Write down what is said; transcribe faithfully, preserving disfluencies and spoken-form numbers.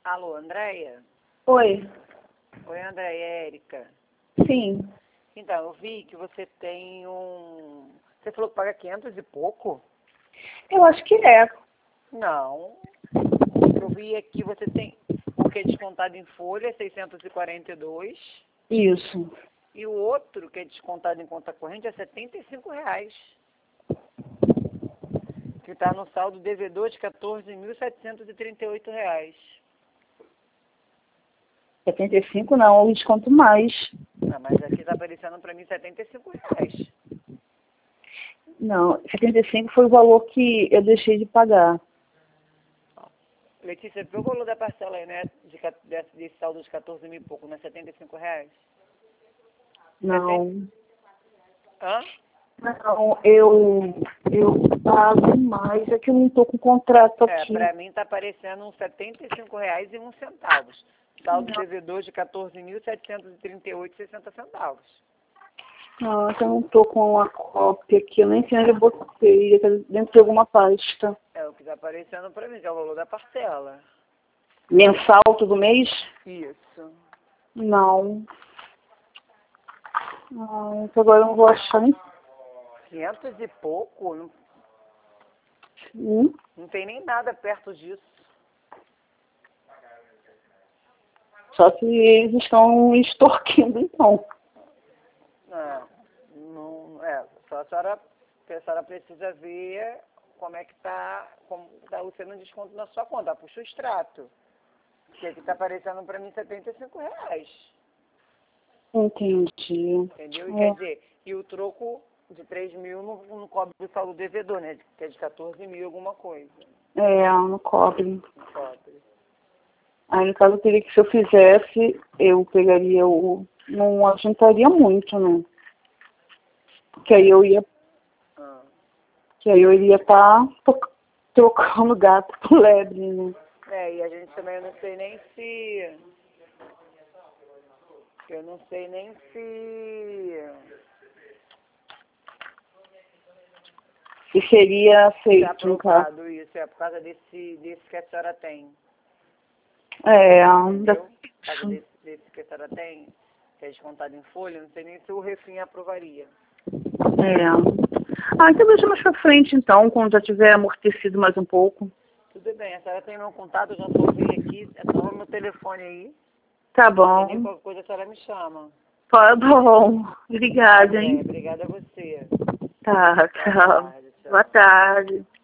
Alô, Andréia? Oi. Oi, Andréia, é Érica. Sim. Então, eu vi que você tem um... Você falou que paga quinhentos e pouco? Eu acho que é. Não. Eu vi aqui você tem o que é descontado em folha, seiscentos e quarenta e dois. Isso. E o outro, que é descontado em conta corrente, é setenta e cinco reais. Que está no saldo devedor de quatorze mil setecentos e trinta e oito reais. setenta e cinco não, eu desconto mais. Ah, mas aqui está aparecendo para mim setenta e cinco reais. Não, setenta e cinco foi o valor que eu deixei de pagar. Letícia, viu o valor da parcela aí, né? De, desse, desse saldo de quatorze mil e pouco, né? setenta e cinco reais? Não. Hã? Não, eu, eu pago mais, é que eu não estou com contrato É, aqui. pra mim tá aparecendo uns setenta e cinco reais e uns centavos. Saldo Não. devedor de quatorze mil setecentos e trinta e oito e sessenta centavos. Não, eu não estou com a cópia aqui, eu nem sei onde eu botei, tá dentro de alguma pasta. É o que tá aparecendo pra mim, que é o valor da parcela. Mensal todo mês? Isso. Não. Não, então agora eu não vou achar nem. quinhentos e pouco? Não, Hum? não tem nem nada perto disso. Só que eles estão extorquindo, então. Não, não, é, só a senhora, a senhora precisa ver como é que tá, como tá sendo um desconto na sua conta. Puxa o extrato. Que aqui tá aparecendo pra mim setenta e cinco reais. Entendi. Entendeu? E É, quer dizer, e o troco de três mil não, não cobre o saldo devedor, né? Que é de quatorze mil alguma coisa. é, não cobre. Não cobre. Aí, no caso, eu teria que, se eu fizesse, eu pegaria o... Não adiantaria muito, né? Porque aí eu ia... Ah. Que aí eu iria estar trocando gato por lebre, né? É, e a gente também, eu não sei nem se... Eu não sei nem se... Se seria Se é aceito, no caso. aprovado isso, é por causa desse, desse que a senhora tem. É, Entendeu? ainda... Por causa desse, desse que a senhora tem, que é descontado em folha, eu não sei nem se o Refim aprovaria. É. Ah, então deixa mais pra frente, então, quando já tiver amortecido mais um pouco. Tudo bem, a senhora tem meu contato, eu já salvei aqui, é só o meu telefone aí. Tá Entendeu? bom. Qualquer coisa a senhora me chama. Tá bom. Obrigada, André, hein? obrigada a você. Tá, Boa tchau. tarde, tchau. Boa tarde.